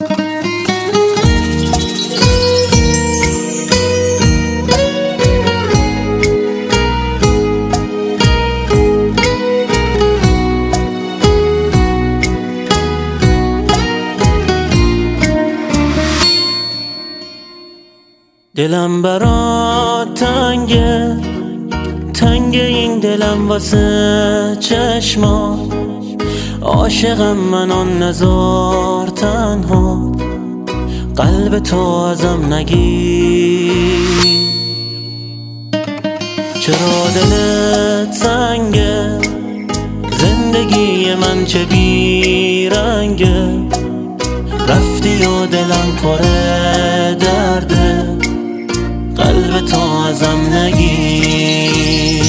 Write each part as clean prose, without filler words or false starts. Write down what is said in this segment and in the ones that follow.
دلم برات تنگه، تنگ این دلم واسه چشما. عاشقم من آن نزار تنها، قلب تو ازم نگیر. چرا دلت سنگه، زندگی من چه بیرنگه. رفتی و دلم پره درده، قلب تو ازم نگیر.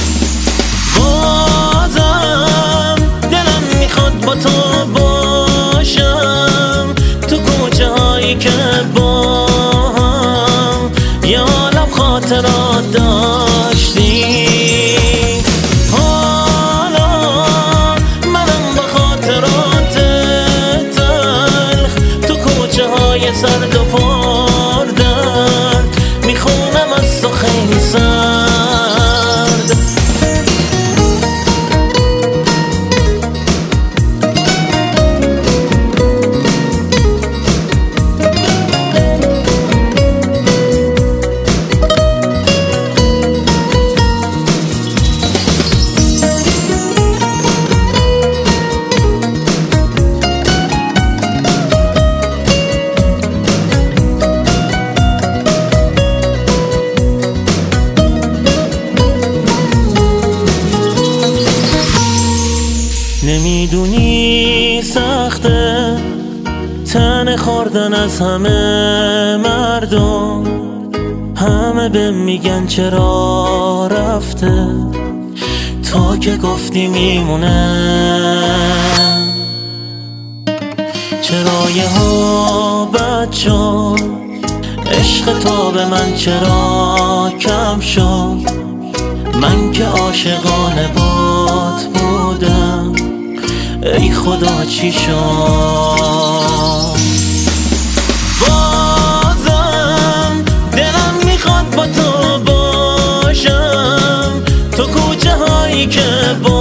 بازم دلم میخواد با تو باشم، تو کوچه هایی که با هم یه عالم خاطرات داشتی. حالا منم با خاطرات تلخ تو کوچه های سرد و پردرد میخونم از تو خیلی سرد. نمیدونی سخته تن خوردن از همه مردم، همه به میگن چرا رفته، تا که گفتی میمونه. چرا یه ها بد شد، عشق تو به من چرا کم شد. من که عاشقانه بات بودم، ای خدا چی شد. بازم دلم میخواد با تو باشم، تو کوچه هایی که